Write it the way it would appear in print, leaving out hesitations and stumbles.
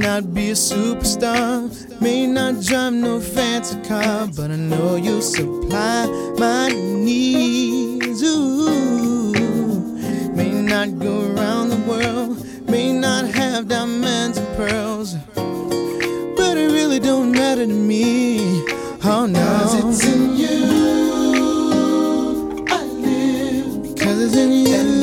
not be a superstar, may not drive no fancy car, but I know you supply my needs. Ooh, may not go around the world, may not have diamonds and pearls, but it really don't matter to me. Oh no, 'cause it's in you I live, 'cause it's in you.